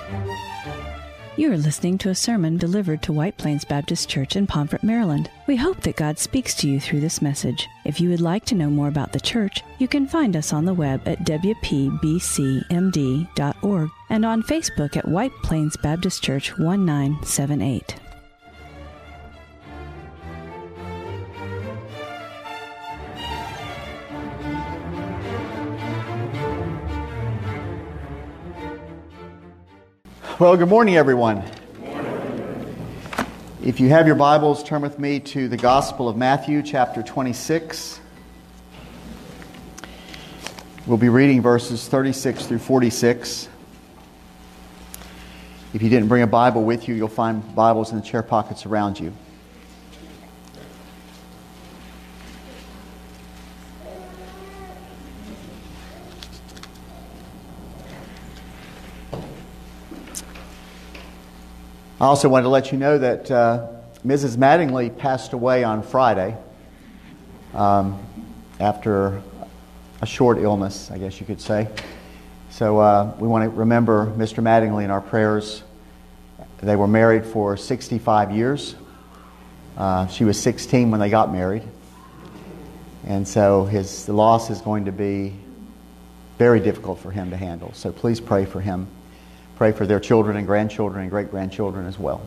You are listening to a sermon delivered to White Plains Baptist Church in Pomfret, Maryland. We hope that God speaks to you through this message. If you would like to know more about the church, you can find us on the web at wpbcmd.org and on Facebook at White Plains Baptist Church 1978. Well, good morning, everyone. Good morning. If you have your Bibles, turn with me to the Gospel of Matthew, chapter 26. We'll be reading verses 36 through 46. If you didn't bring a Bible with you, you'll find Bibles in the chair pockets around you. I also wanted to let you know that Mrs. Mattingly passed away on Friday after a short illness, I guess you could say. So we want to remember Mr. Mattingly in our prayers. They were married for 65 years. She was 16 when they got married. And so the loss is going to be very difficult for him to handle. So please pray for him. Pray for their children and grandchildren and great-grandchildren as well.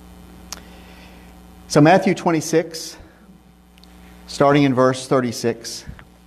So Matthew 26, starting in verse 36.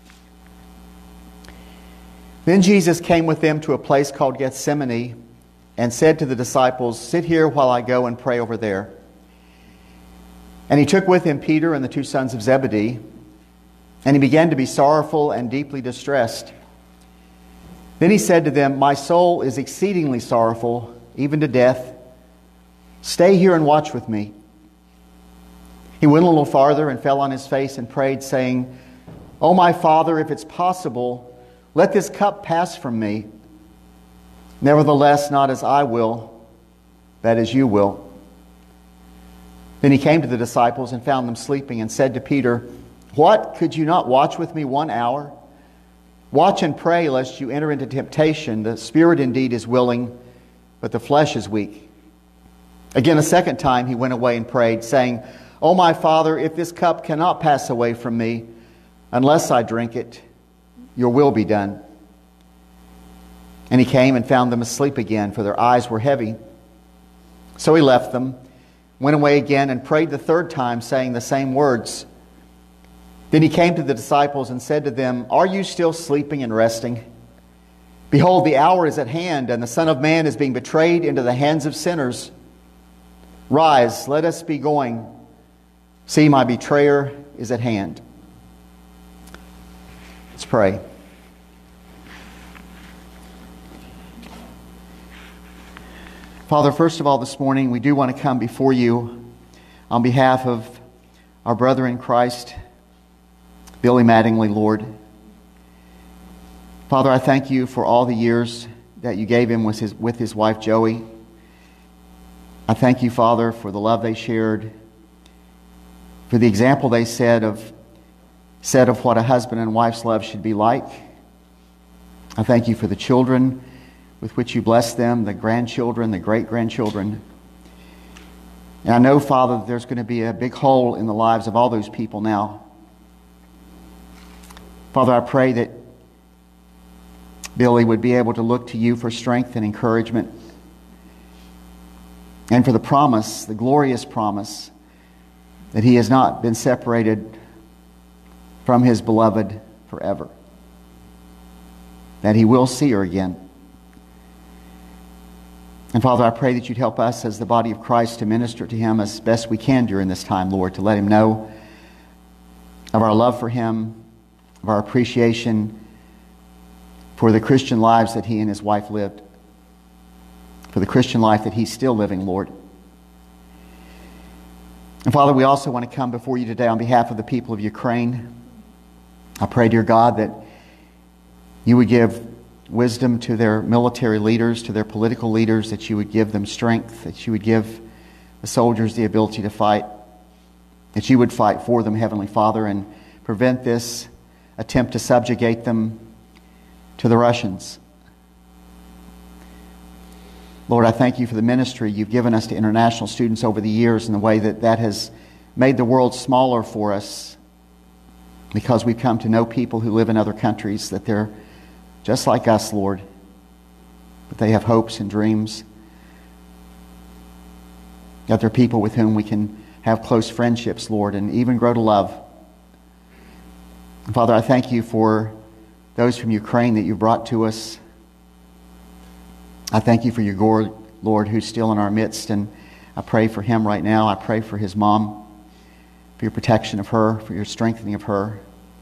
Then Jesus came with them to a place called Gethsemane and said to the disciples, "Sit here while I go and pray over there." And he took with him Peter and the two sons of Zebedee, and he began to be sorrowful and deeply distressed. Then he said to them, "My soul is exceedingly sorrowful, even to death. Stay here and watch with me." He went a little farther and fell on his face and prayed, saying, "O my Father, if it's possible, let this cup pass from me. Nevertheless, not as I will, but as you will." Then he came to the disciples and found them sleeping and said to Peter, "What, could you not watch with me 1 hour? Watch and pray lest you enter into temptation. The spirit indeed is willing, but the flesh is weak." Again, a second time he went away and prayed, saying, "O my Father, if this cup cannot pass away from me, unless I drink it, your will be done." And he came and found them asleep again, for their eyes were heavy. So he left them, went away again, and prayed the third time, saying the same words. Then he came to the disciples and said to them, "Are you still sleeping and resting? Behold, the hour is at hand, and the Son of Man is being betrayed into the hands of sinners. Rise, let us be going. See, my betrayer is at hand." Let's pray. Father, first of all this morning, we do want to come before you on behalf of our brother in Christ, Billy Mattingly, Lord. Father, I thank you for all the years that you gave him with his wife, Joey. I thank you, Father, for the love they shared, for the example they set of what a husband and wife's love should be like. I thank you for the children with which you bless them, the grandchildren, the great-grandchildren. And I know, Father, that there's going to be a big hole in the lives of all those people now. Father, I pray that Billy would be able to look to you for strength and encouragement and for the promise, the glorious promise, that he has not been separated from his beloved forever, that he will see her again. And Father, I pray that you'd help us as the body of Christ to minister to him as best we can during this time, Lord, to let him know of our love for him, of our appreciation for the Christian lives that he and his wife lived, for the Christian life that he's still living, Lord. And Father, we also want to come before you today on behalf of the people of Ukraine. I pray, dear God, that you would give wisdom to their military leaders, to their political leaders, that you would give them strength, that you would give the soldiers the ability to fight, that you would fight for them, Heavenly Father, and prevent this attempt to subjugate them to the Russians. Lord, I thank you for the ministry you've given us to international students over the years and the way that that has made the world smaller for us because we've come to know people who live in other countries, that they're just like us, Lord, but they have hopes and dreams, that they're people with whom we can have close friendships, Lord, and even grow to love. And Father, I thank you for those from Ukraine that you've brought to us. I thank you for Yegor, Lord, who's still in our midst, and I pray for him right now. I pray for his mom, for your protection of her, for your strengthening of her.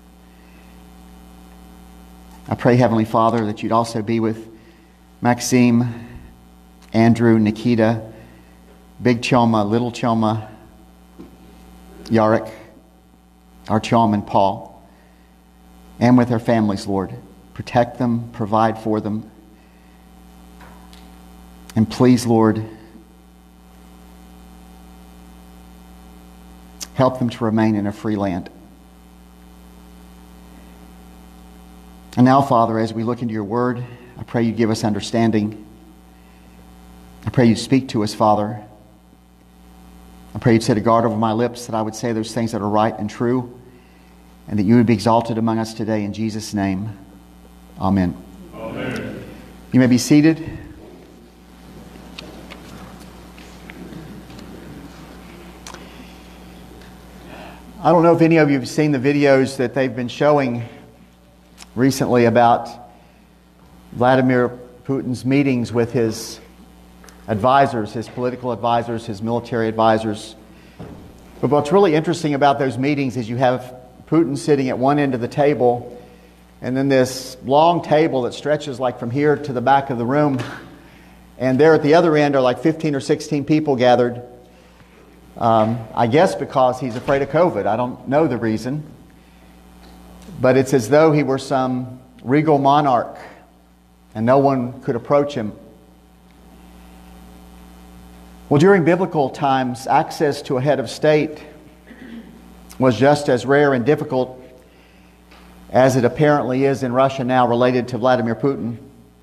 I pray, Heavenly Father, that you'd also be with Maxime, Andrew, Nikita, Big Choma, Little Choma, Yarek, Artyom, and Paul, and with their families, Lord. Protect them, provide for them. And please, Lord, help them to remain in a free land. And now, Father, as we look into your word, I pray you give us understanding. I pray you speak to us, Father. I pray you'd set a guard over my lips, that I would say those things that are right and true, and that you would be exalted among us today. In Jesus' name, amen. Amen. You may be seated. I don't know if any of you have seen the videos that they've been showing recently about Vladimir Putin's meetings with his advisors, his political advisors, his military advisors. But what's really interesting about those meetings is you have Putin sitting at one end of the table, and then this long table that stretches like from here to the back of the room, and there at the other end are like 15 or 16 people gathered. I guess because he's afraid of COVID. I don't know the reason. But it's as though he were some regal monarch and no one could approach him. Well, during biblical times, access to a head of state was just as rare and difficult as it apparently is in Russia now related to Vladimir Putin.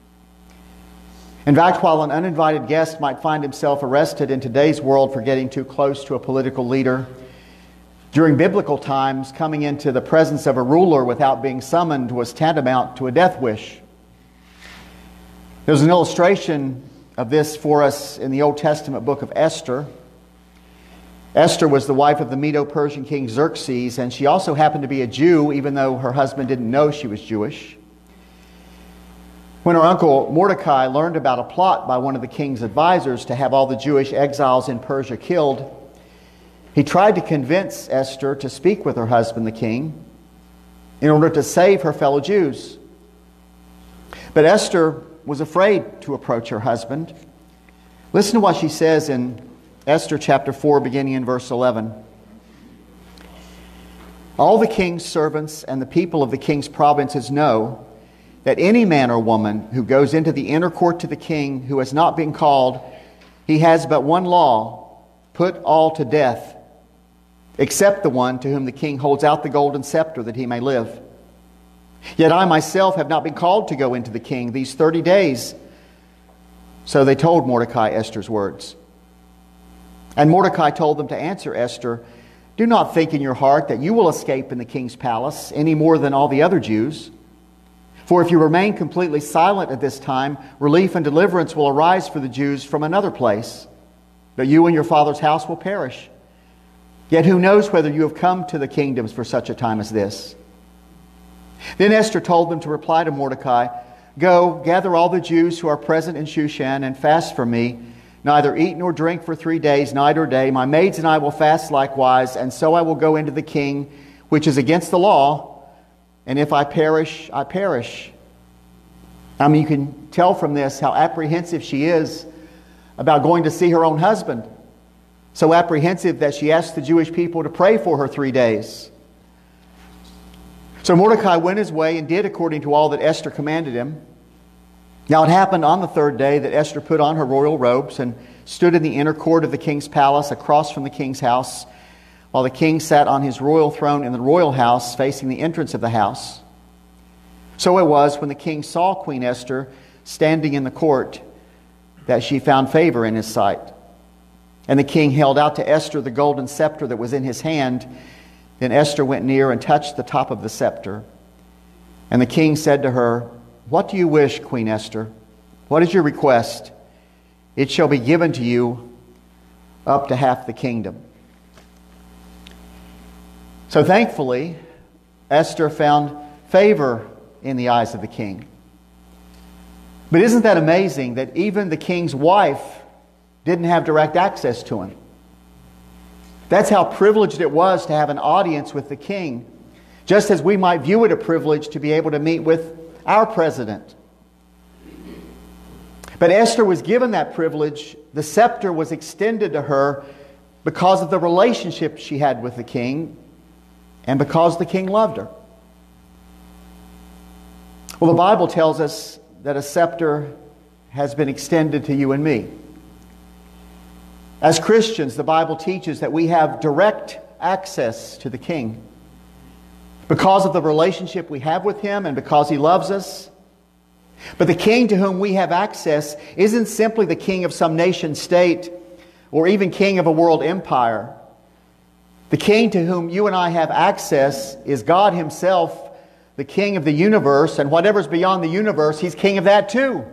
In fact, while an uninvited guest might find himself arrested in today's world for getting too close to a political leader, during biblical times, coming into the presence of a ruler without being summoned was tantamount to a death wish. There's an illustration of this for us in the Old Testament book of Esther. Esther was the wife of the Medo-Persian king Xerxes, and she also happened to be a Jew, even though her husband didn't know she was Jewish. When her uncle Mordecai learned about a plot by one of the king's advisors to have all the Jewish exiles in Persia killed, he tried to convince Esther to speak with her husband, the king, in order to save her fellow Jews. But Esther was afraid to approach her husband. Listen to what she says in Esther chapter 4, beginning in verse 11. All the king's servants and the people of the king's provinces know that any man or woman who goes into the inner court to the king who has not been called, he has but one law: put all to death, except the one to whom the king holds out the golden scepter that he may live. Yet I myself have not been called to go into the king these 30 days. So they told Mordecai Esther's words. And Mordecai told them to answer Esther, "Do not think in your heart that you will escape in the king's palace any more than all the other Jews. For if you remain completely silent at this time, relief and deliverance will arise for the Jews from another place. But you and your father's house will perish. Yet who knows whether you have come to the kingdoms for such a time as this?" Then Esther told them to reply to Mordecai, "Go, gather all the Jews who are present in Shushan and fast for me. Neither eat nor drink for 3 days, night or day. My maids and I will fast likewise, and so I will go into the king, which is against the law. And if I perish, I perish." I mean, you can tell from this how apprehensive she is about going to see her own husband. So apprehensive that she asked the Jewish people to pray for her 3 days. So Mordecai went his way and did according to all that Esther commanded him. Now it happened on the third day that Esther put on her royal robes and stood in the inner court of the king's palace across from the king's house, while the king sat on his royal throne in the royal house facing the entrance of the house. So it was when the king saw Queen Esther standing in the court that she found favor in his sight. And the king held out to Esther the golden scepter that was in his hand. Then Esther went near and touched the top of the scepter. And the king said to her, "What do you wish, Queen Esther? What is your request? It shall be given to you up to half the kingdom." So thankfully, Esther found favor in the eyes of the king. But isn't that amazing that even the king's wife didn't have direct access to him? That's how privileged it was to have an audience with the king, just as we might view it a privilege to be able to meet with our president. But Esther was given that privilege. The scepter was extended to her because of the relationship she had with the king and because the king loved her. Well, the Bible tells us that a scepter has been extended to you and me. As Christians, the Bible teaches that we have direct access to the king because of the relationship we have with him and because he loves us. But the king to whom we have access isn't simply the king of some nation state or even king of a world empire. The king to whom you and I have access is God himself, the king of the universe, and whatever's beyond the universe, he's king of that too.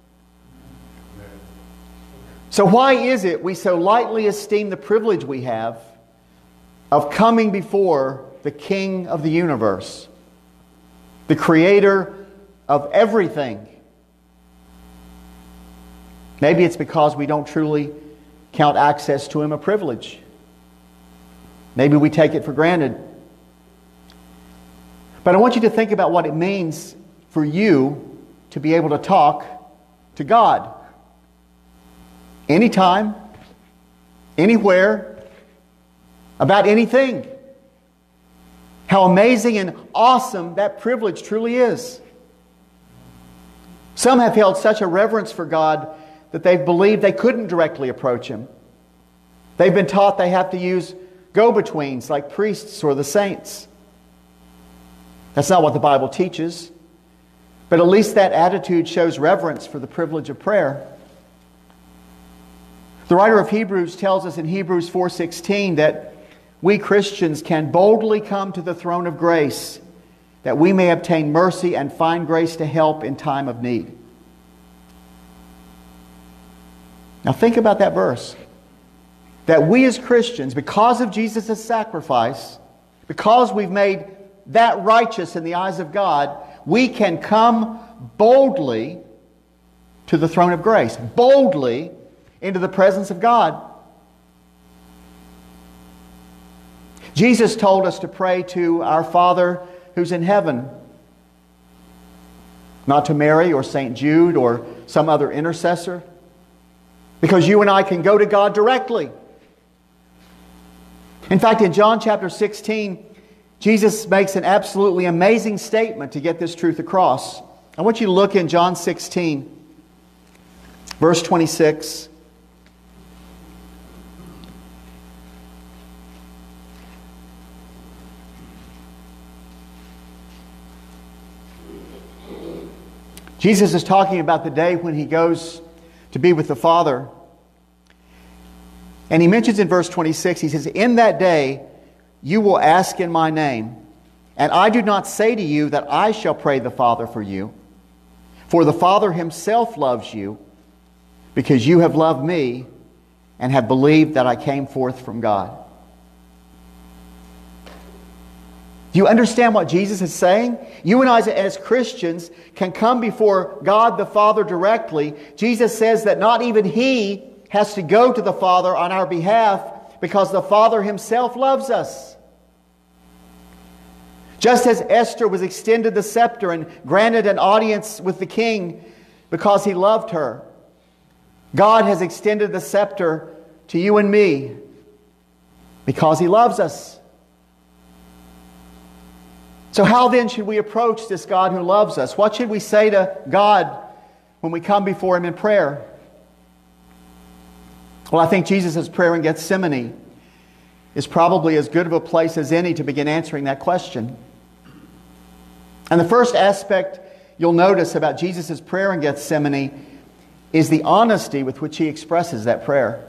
So why is it we so lightly esteem the privilege we have of coming before the King of the universe, the creator of everything? Maybe it's because we don't truly count access to him a privilege. Maybe we take it for granted. But I want you to think about what it means for you to be able to talk to God. Anytime, anywhere, about anything. How amazing and awesome that privilege truly is. Some have held such a reverence for God that they've believed they couldn't directly approach him. They've been taught they have to use go-betweens like priests or the saints. That's not what the Bible teaches. But at least that attitude shows reverence for the privilege of prayer. The writer of Hebrews tells us in Hebrews 4:16 that we Christians can boldly come to the throne of grace that we may obtain mercy and find grace to help in time of need. Now think about that verse. That we as Christians, because of Jesus' sacrifice, because we've made that righteous in the eyes of God, we can come boldly to the throne of grace. Boldly into the presence of God. Jesus told us to pray to our Father who's in heaven. Not to Mary or St. Jude or some other intercessor. Because you and I can go to God directly. In fact, in John chapter 16, Jesus makes an absolutely amazing statement to get this truth across. I want you to look in John 16, verse 26. Jesus is talking about the day when he goes to be with the Father. And he mentions in verse 26, he says, "In that day you will ask in my name, and I do not say to you that I shall pray the Father for you, for the Father himself loves you, because you have loved me and have believed that I came forth from God." Do you understand what Jesus is saying? You and I as Christians can come before God the Father directly. Jesus says that not even He has to go to the Father on our behalf because the Father himself loves us. Just as Esther was extended the scepter and granted an audience with the king because he loved her, God has extended the scepter to you and me because He loves us. So how then should we approach this God who loves us? What should we say to God when we come before Him in prayer? Well, I think Jesus' prayer in Gethsemane is probably as good of a place as any to begin answering that question. And the first aspect you'll notice about Jesus' prayer in Gethsemane is the honesty with which he expresses that prayer.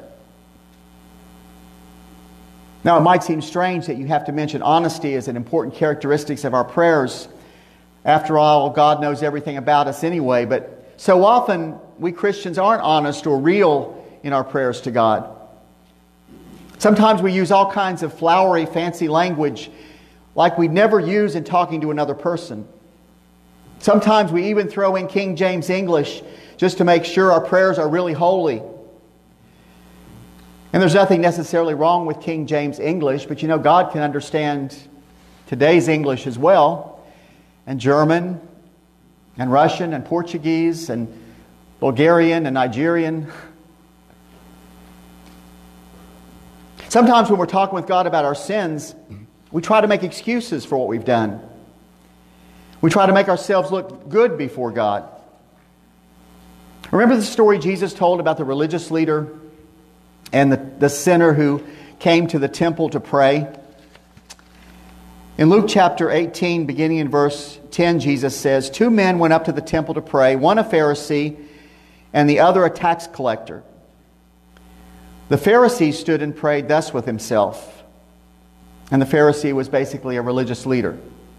Now, it might seem strange that you have to mention honesty as an important characteristic of our prayers. After all, God knows everything about us anyway, but so often we Christians aren't honest or real in our prayers to God. Sometimes we use all kinds of flowery, fancy language like we'd never use in talking to another person. Sometimes we even throw in King James English just to make sure our prayers are really holy. And there's nothing necessarily wrong with King James English, but you know, God can understand today's English as well, and German, and Russian, and Portuguese, and Bulgarian, and Nigerian. Sometimes when we're talking with God about our sins, we try to make excuses for what we've done. We try to make ourselves look good before God. Remember the story Jesus told about the religious leader and the sinner who came to the temple to pray? In Luke chapter 18, beginning in verse 10, Jesus says, 2 men went up to the temple to pray, one a Pharisee and the other a tax collector. The Pharisee stood and prayed thus with himself. And the Pharisee was basically a religious leader.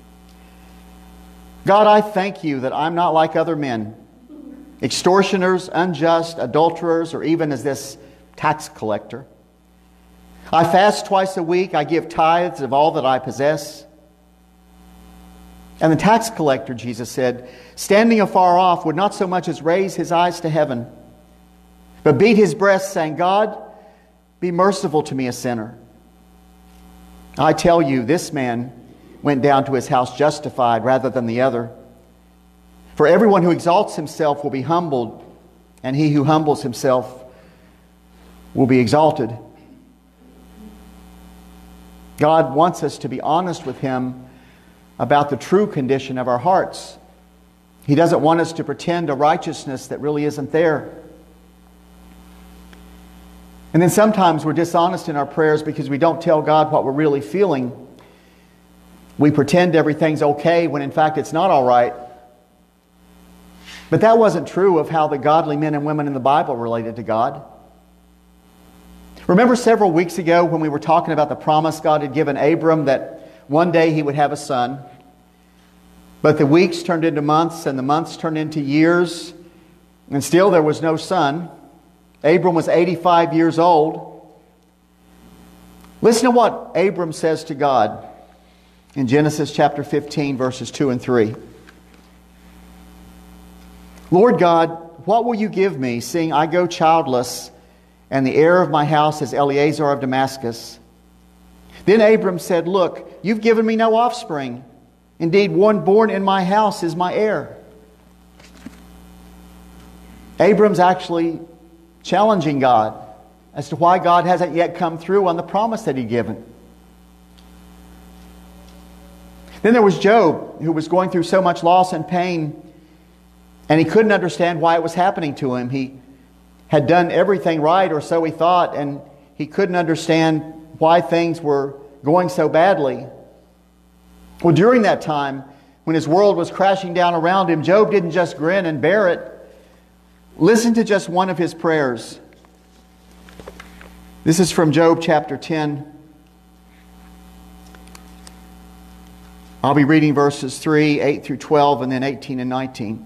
God, I thank you that I'm not like other men, extortioners, unjust, adulterers, or even as this tax collector. I fast twice a week. I give tithes of all that I possess. And the tax collector, Jesus said, standing afar off, would not so much as raise his eyes to heaven, but beat his breast, saying, God, be merciful to me, a sinner. I tell you, this man went down to his house justified rather than the other. For everyone who exalts himself will be humbled, and he who humbles himself will be exalted. God wants us to be honest with Him about the true condition of our hearts. He doesn't want us to pretend a righteousness that really isn't there. And then sometimes we're dishonest in our prayers because we don't tell God what we're really feeling. We pretend everything's okay when in fact it's not all right. But that wasn't true of how the godly men and women in the Bible related to God. Remember several weeks ago when we were talking about the promise God had given Abram that one day he would have a son. But the weeks turned into months and the months turned into years, and still there was no son. Abram was 85 years old. Listen to what Abram says to God in Genesis chapter 15, verses 2 and 3. Lord God, what will you give me, seeing I go childless, and the heir of my house is Eliezer of Damascus? Then Abram said, look, you've given me no offspring. Indeed, one born in my house is my heir. Abram's actually challenging God as to why God hasn't yet come through on the promise that He'd given. Then there was Job, who was going through so much loss and pain, and he couldn't understand why it was happening to him. He had done everything right, or so he thought, and he couldn't understand why things were going so badly. Well, during that time, when his world was crashing down around him, Job didn't just grin and bear it. Listen to just one of his prayers. This is from Job chapter 10. I'll be reading verses 3, 8 through 12, and then 18 and 19.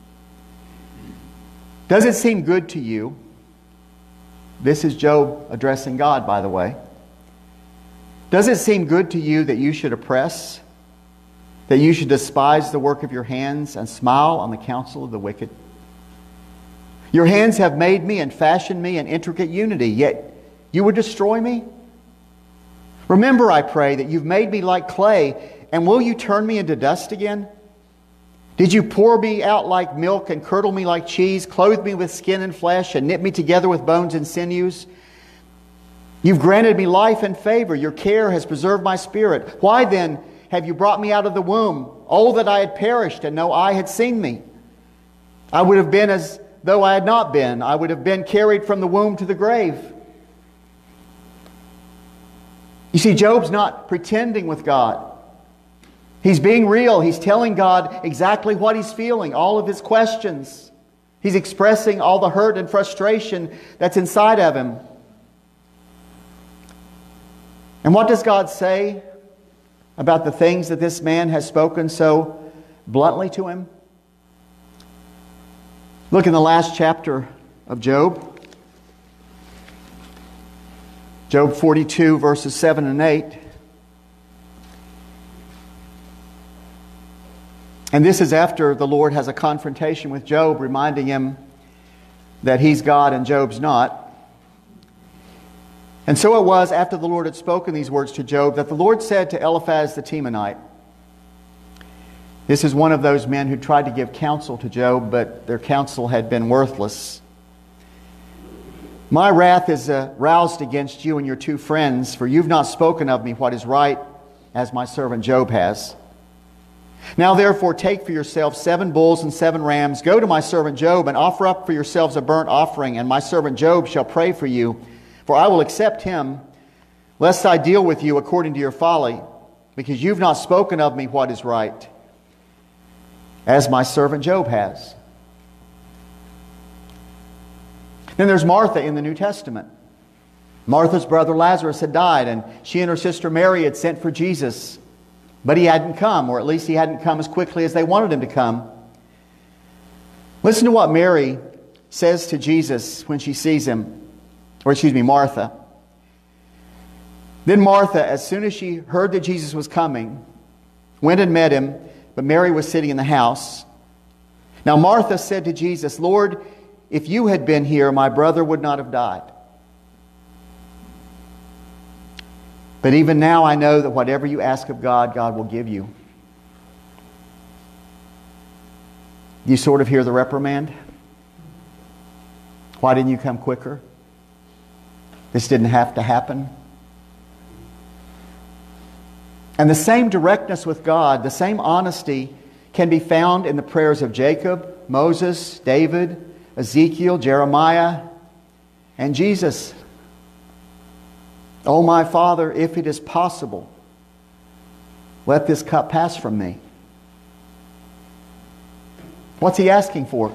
Does it seem good to you? This is Job addressing God, by the way. Does it seem good to you that you should oppress, that you should despise the work of your hands and smile on the counsel of the wicked? Your hands have made me and fashioned me in intricate unity, yet you would destroy me? Remember, I pray, that you've made me like clay, and will you turn me into dust again? Did you pour me out like milk and curdle me like cheese, clothe me with skin and flesh, and knit me together with bones and sinews? You've granted me life and favor. Your care has preserved my spirit. Why then have you brought me out of the womb? Oh, that I had perished and no eye had seen me. I would have been as though I had not been. I would have been carried from the womb to the grave. You see, Job's not pretending with God. He's being real. He's telling God exactly what he's feeling, all of his questions. He's expressing all the hurt and frustration that's inside of him. And what does God say about the things that this man has spoken so bluntly to him? Look in the last chapter of Job. Job 42, verses 7 and 8. And this is after the Lord has a confrontation with Job, reminding him that he's God and Job's not. And so it was, after the Lord had spoken these words to Job, that the Lord said to Eliphaz the Temanite. This is one of those men who tried to give counsel to Job, but their counsel had been worthless. My wrath is roused against you and your two friends, for you've not spoken of me what is right, as my servant Job has. Now therefore take for yourselves 7 bulls and 7 rams. Go to my servant Job and offer up for yourselves a burnt offering, and my servant Job shall pray for you. For I will accept him, lest I deal with you according to your folly, because you've not spoken of me what is right, as my servant Job has. Then there's Martha in the New Testament. Martha's brother Lazarus had died, and she and her sister Mary had sent for Jesus. But he hadn't come, or at least he hadn't come as quickly as they wanted him to come. Listen to what Mary says to Jesus when she sees him. Martha. Then Martha, as soon as she heard that Jesus was coming, went and met him, but Mary was sitting in the house. Now Martha said to Jesus, Lord, if you had been here, my brother would not have died. But even now I know that whatever you ask of God, God will give you. You sort of hear the reprimand? Why didn't you come quicker? This didn't have to happen. And the same directness with God, the same honesty, can be found in the prayers of Jacob, Moses, David, Ezekiel, Jeremiah, and Jesus. Oh, my Father, if it is possible, let this cup pass from me. What's he asking for?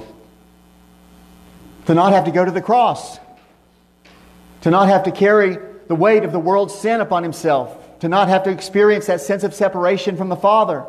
To not have to go to the cross. To not have to carry the weight of the world's sin upon himself. To not have to experience that sense of separation from the Father.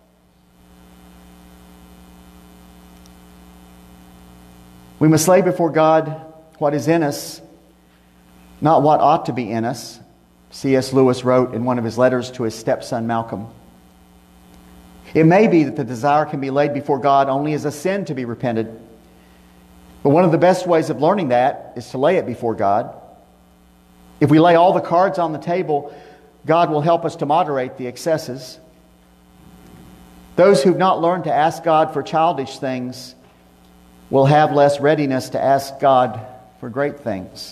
We must lay before God what is in us, not what ought to be in us. C.S. Lewis wrote in one of his letters to his stepson Malcolm. It may be that the desire can be laid before God only as a sin to be repented. But one of the best ways of learning that is to lay it before God. If we lay all the cards on the table, God will help us to moderate the excesses. Those who've not learned to ask God for childish things will have less readiness to ask God for great things.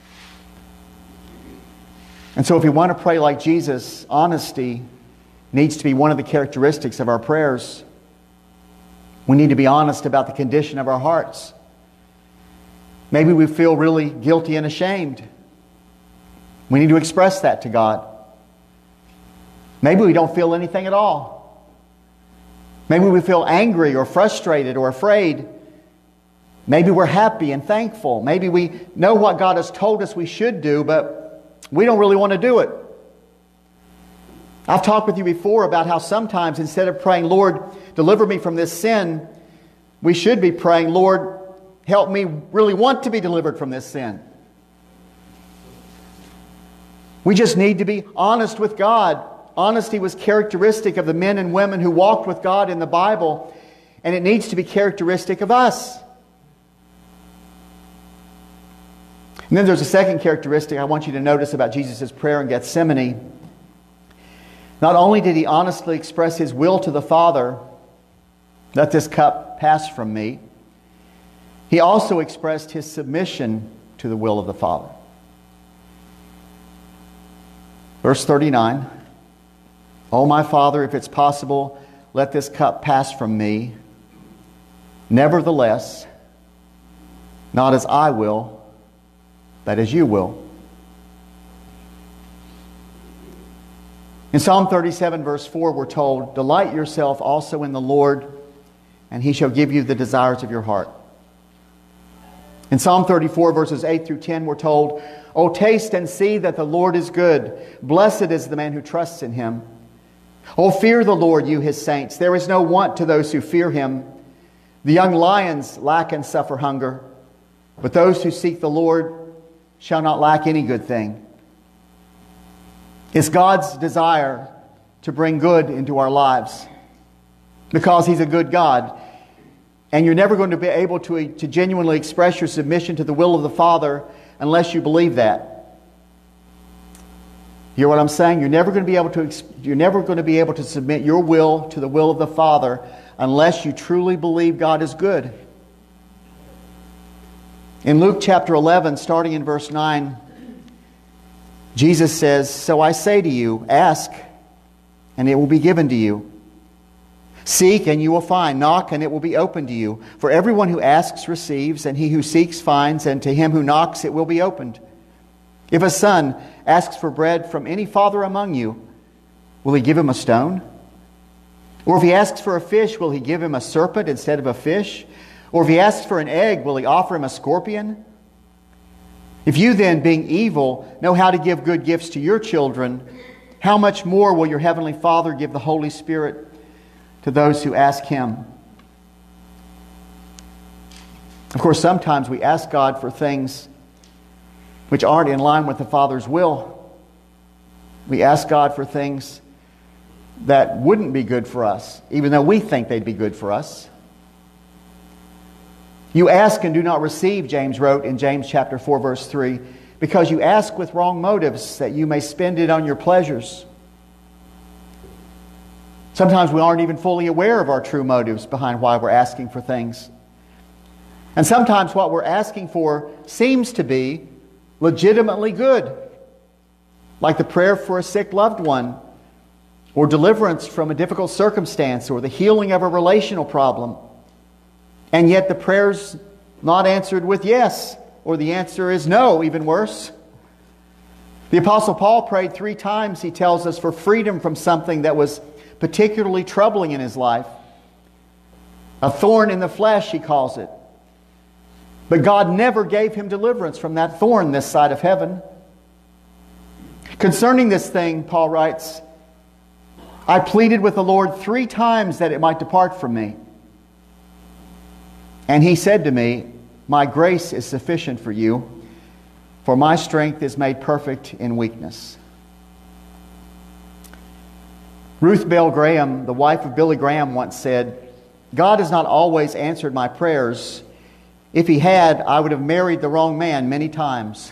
And so if we want to pray like Jesus, honesty needs to be one of the characteristics of our prayers. We need to be honest about the condition of our hearts. Maybe we feel really guilty and ashamed. We need to express that to God. Maybe we don't feel anything at all. Maybe we feel angry or frustrated or afraid. Maybe we're happy and thankful. Maybe we know what God has told us we should do, but we don't really want to do it. I've talked with you before about how sometimes instead of praying, Lord, deliver me from this sin, we should be praying, Lord, help me really want to be delivered from this sin. We just need to be honest with God. Honesty was characteristic of the men and women who walked with God in the Bible, and it needs to be characteristic of us. And then there's a second characteristic I want you to notice about Jesus' prayer in Gethsemane. Not only did he honestly express his will to the Father, let this cup pass from me, he also expressed his submission to the will of the Father. Verse 39, "O my Father, if it's possible, let this cup pass from me. Nevertheless, not as I will, but as you will." In Psalm 37, verse 4, we're told, "Delight yourself also in the Lord, and He shall give you the desires of your heart." In Psalm 34, verses 8 through 10, we're told, "O taste and see that the Lord is good. Blessed is the man who trusts in Him. O fear the Lord, you His saints. There is no want to those who fear Him. The young lions lack and suffer hunger, but those who seek the Lord shall not lack any good thing." It's God's desire to bring good into our lives because He's a good God. And you're never going to be able to genuinely express your submission to the will of the Father unless you believe that. You hear what I'm saying? You're never going to be able to submit your will to the will of the Father unless you truly believe God is good. In Luke chapter 11, starting in verse 9, Jesus says, "So I say to you, ask, and it will be given to you. Seek, and you will find. Knock, and it will be opened to you. For everyone who asks receives, and he who seeks finds, and to him who knocks it will be opened. If a son asks for bread from any father among you, will he give him a stone? Or if he asks for a fish, will he give him a serpent instead of a fish? Or if he asks for an egg, will he offer him a scorpion? If you then, being evil, know how to give good gifts to your children, how much more will your heavenly Father give the Holy Spirit to those who ask Him?" Of course, sometimes we ask God for things which aren't in line with the Father's will. We ask God for things that wouldn't be good for us, even though we think they'd be good for us. "You ask and do not receive," James wrote in James chapter 4, verse 3, "because you ask with wrong motives, that you may spend it on your pleasures." Sometimes we aren't even fully aware of our true motives behind why we're asking for things. And sometimes what we're asking for seems to be legitimately good, like the prayer for a sick loved one, or deliverance from a difficult circumstance, or the healing of a relational problem. And yet the prayer's not answered with yes, or the answer is no, even worse. The Apostle Paul prayed 3 times, he tells us, for freedom from something that was particularly troubling in his life. A thorn in the flesh, he calls it. But God never gave him deliverance from that thorn this side of heaven. Concerning this thing, Paul writes, "I pleaded with the Lord 3 times that it might depart from me. And He said to me, my grace is sufficient for you, for my strength is made perfect in weakness." Ruth Bell Graham, the wife of Billy Graham, once said, "God has not always answered my prayers. If He had, I would have married the wrong man many times."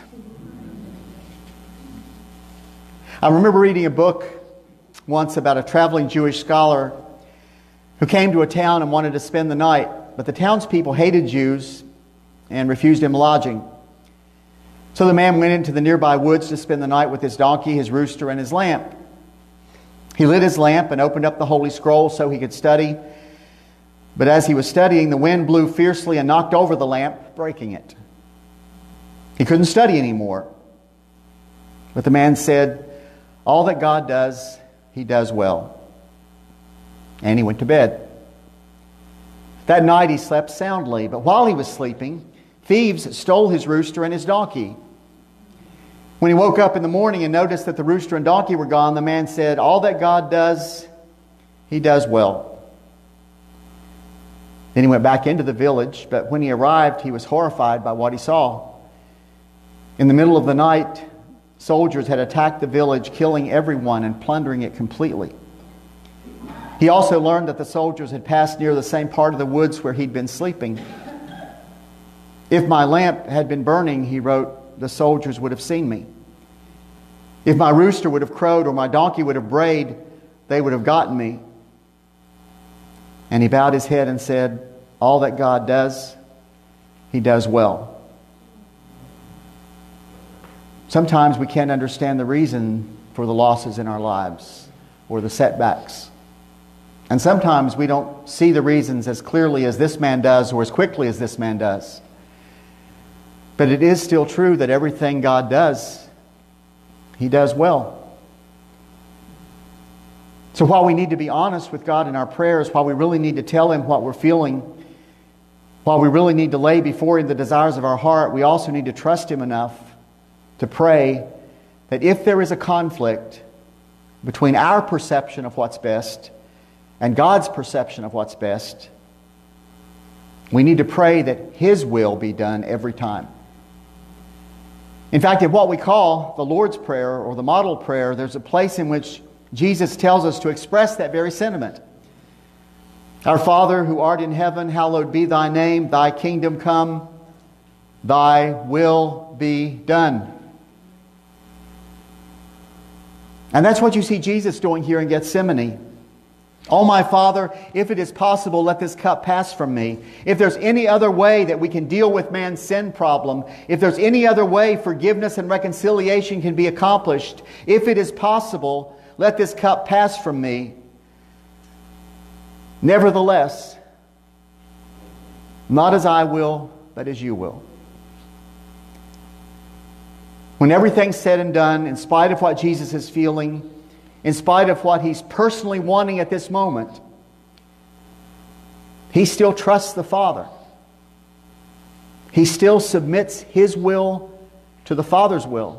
I remember reading a book once about a traveling Jewish scholar who came to a town and wanted to spend the night, but the townspeople hated Jews and refused him lodging. So the man went into the nearby woods to spend the night with his donkey, his rooster, and his lamp. He lit his lamp and opened up the Holy Scroll so he could study. But as he was studying, the wind blew fiercely and knocked over the lamp, breaking it. He couldn't study anymore. But the man said, "All that God does, He does well." And he went to bed. That night he slept soundly, but while he was sleeping, thieves stole his rooster and his donkey. When he woke up in the morning and noticed that the rooster and donkey were gone, the man said, "All that God does, He does well." Then he went back into the village, but when he arrived, he was horrified by what he saw. In the middle of the night, soldiers had attacked the village, killing everyone and plundering it completely. He also learned that the soldiers had passed near the same part of the woods where he'd been sleeping. "If my lamp had been burning," he wrote, "the soldiers would have seen me. If my rooster would have crowed or my donkey would have brayed, they would have gotten me." And he bowed his head and said, "All that God does, He does well." Sometimes we can't understand the reason for the losses in our lives or the setbacks. And sometimes we don't see the reasons as clearly as this man does or as quickly as this man does. But it is still true that everything God does, He does well. So while we need to be honest with God in our prayers, while we really need to tell Him what we're feeling, While we really need to lay before Him the desires of our heart, we also need to trust Him enough to pray that if there is a conflict between our perception of what's best and God's perception of what's best, we need to pray that His will be done every time. In fact, in what we call the Lord's Prayer or the model prayer, there's a place in which Jesus tells us to express that very sentiment. Our Father who art in heaven, hallowed be Thy name. Thy kingdom come. Thy will be done. And that's what you see Jesus doing here in Gethsemane. Oh, my Father, if it is possible, let this cup pass from me. If there's any other way that we can deal with man's sin problem, if there's any other way forgiveness and reconciliation can be accomplished, if it is possible, let this cup pass from me. Nevertheless, not as I will, but as you will. When everything's said and done, in spite of what Jesus is feeling, in spite of what He's personally wanting at this moment, He still trusts the Father. He still submits His will to the Father's will.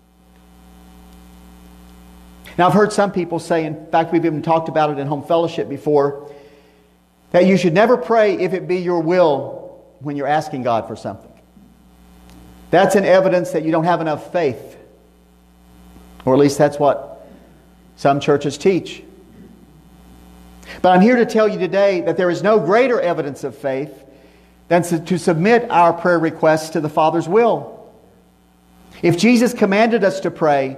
Now, I've heard some people say, in fact, we've even talked about it in home fellowship before, that you should never pray if it be your will when you're asking God for something. That's an evidence that you don't have enough faith. Or at least that's what some churches teach. But I'm here to tell you today that there is no greater evidence of faith than to submit our prayer requests to the Father's will. If Jesus commanded us to pray,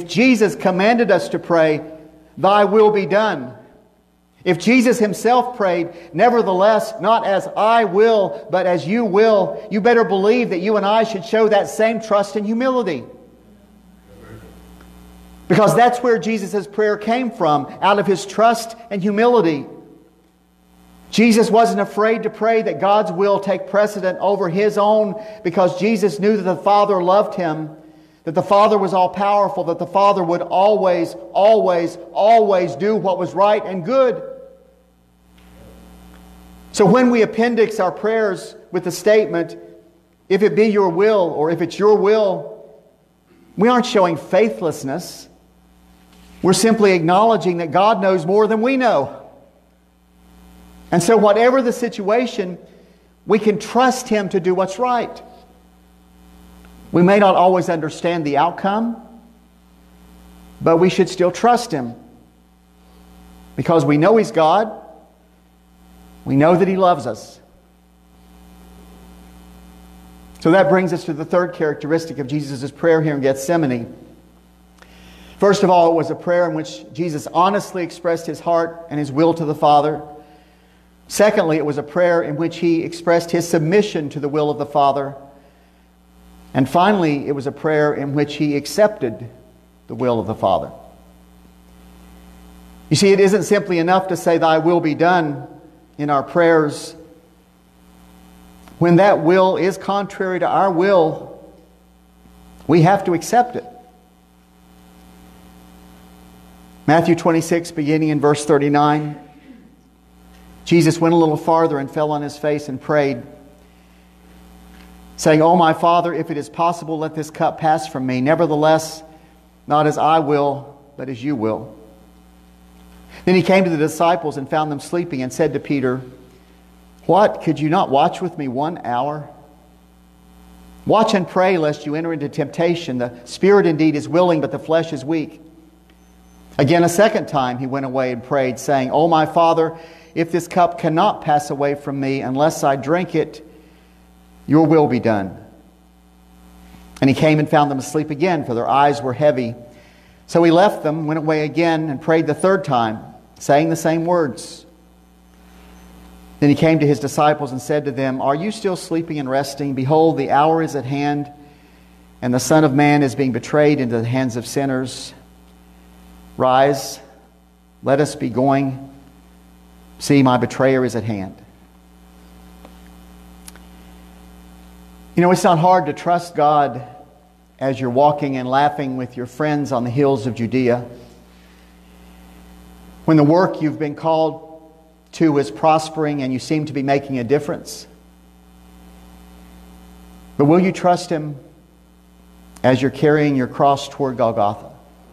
Thy will be done. If Jesus Himself prayed, nevertheless, not as I will, but as you will, you better believe that you and I should show that same trust and humility. Because that's where Jesus' prayer came from, out of His trust and humility. Jesus wasn't afraid to pray that God's will take precedent over His own, because Jesus knew that the Father loved Him, that the Father was all-powerful, that the Father would always, always, always do what was right and good. So when we appendix our prayers with the statement, if it be your will, or if it's your will, we aren't showing faithlessness. We're simply acknowledging that God knows more than we know. And so whatever the situation, we can trust Him to do what's right. We may not always understand the outcome, but we should still trust Him. Because we know He's God. We know that He loves us. So that brings us to the third characteristic of Jesus' prayer here in Gethsemane. First of all, it was a prayer in which Jesus honestly expressed His heart and His will to the Father. Secondly, it was a prayer in which He expressed His submission to the will of the Father. And finally, it was a prayer in which He accepted the will of the Father. You see, it isn't simply enough to say, Thy will be done in our prayers. When that will is contrary to our will, we have to accept it. Matthew 26, beginning in verse 39, Jesus went a little farther and fell on His face and prayed, saying, O my Father, if it is possible, let this cup pass from me. Nevertheless, not as I will, but as you will. Then He came to the disciples and found them sleeping and said to Peter, What, could you not watch with me 1 hour? Watch and pray lest you enter into temptation. The spirit indeed is willing, but the flesh is weak. Again, a second time He went away and prayed, saying, O my Father, if this cup cannot pass away from me unless I drink it, your will be done. And He came and found them asleep again, for their eyes were heavy. So He left them, went away again, and prayed the third time, saying the same words. Then He came to His disciples and said to them, Are you still sleeping and resting? Behold, the hour is at hand, and the Son of Man is being betrayed into the hands of sinners. Rise, let us be going. See, my betrayer is at hand. You know, it's not hard to trust God as you're walking and laughing with your friends on the hills of Judea. When the work you've been called to is prospering and you seem to be making a difference. But will you trust Him as you're carrying your cross toward Golgotha?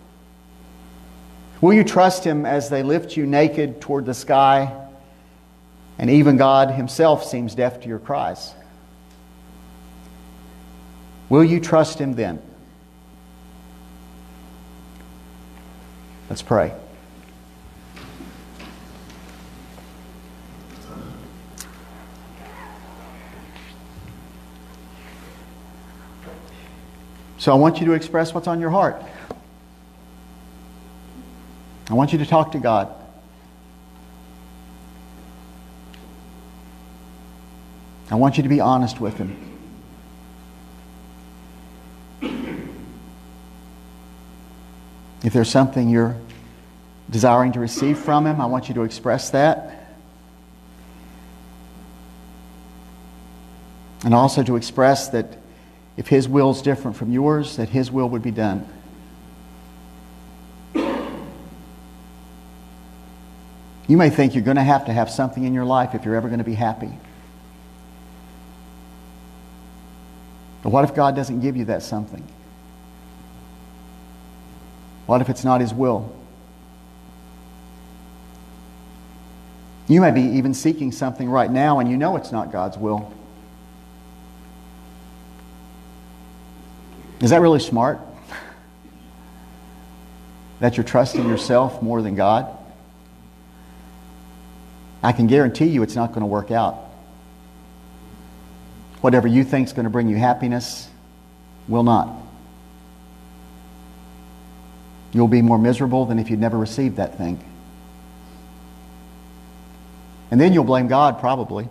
Will you trust Him as they lift you naked toward the sky, and even God Himself seems deaf to your cries? Will you trust Him then? Let's pray. So I want you to express what's on your heart. I want you to talk to God. I want you to be honest with Him. If there's something you're desiring to receive from Him, I want you to express that. And also to express that if His will is different from yours, that His will would be done. You may think you're going to have something in your life if you're ever going to be happy. But what if God doesn't give you that something? What if it's not His will? You may be even seeking something right now and you know it's not God's will. Is that really smart? That you're trusting yourself more than God? I can guarantee you it's not going to work out. Whatever you think is going to bring you happiness will not. You'll be more miserable than if you'd never received that thing. And then you'll blame God, probably.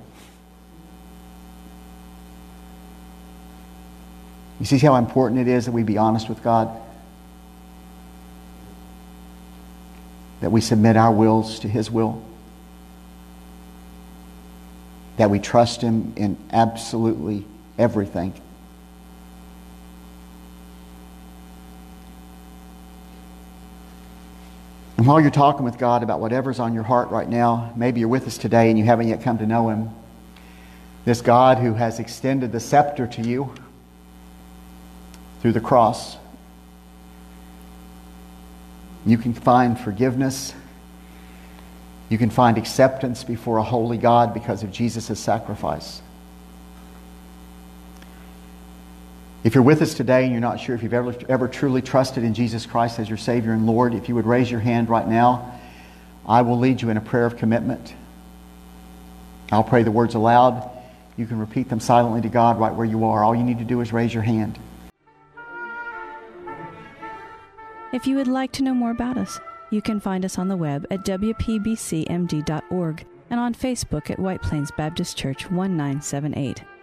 You see how important it is that we be honest with God? That we submit our wills to His will? That we trust Him in absolutely everything? And while you're talking with God about whatever's on your heart right now, maybe you're with us today and you haven't yet come to know Him. This God who has extended the scepter to you through the cross. You can find forgiveness. You can find acceptance before a holy God because of Jesus' sacrifice. If you're with us today and you're not sure if you've ever truly trusted in Jesus Christ as your Savior and Lord, if you would raise your hand right now, I will lead you in a prayer of commitment. I'll pray the words aloud. You can repeat them silently to God right where you are. All you need to do is raise your hand. If you would like to know more about us, you can find us on the web at wpbcmd.org and on Facebook at White Plains Baptist Church 1978.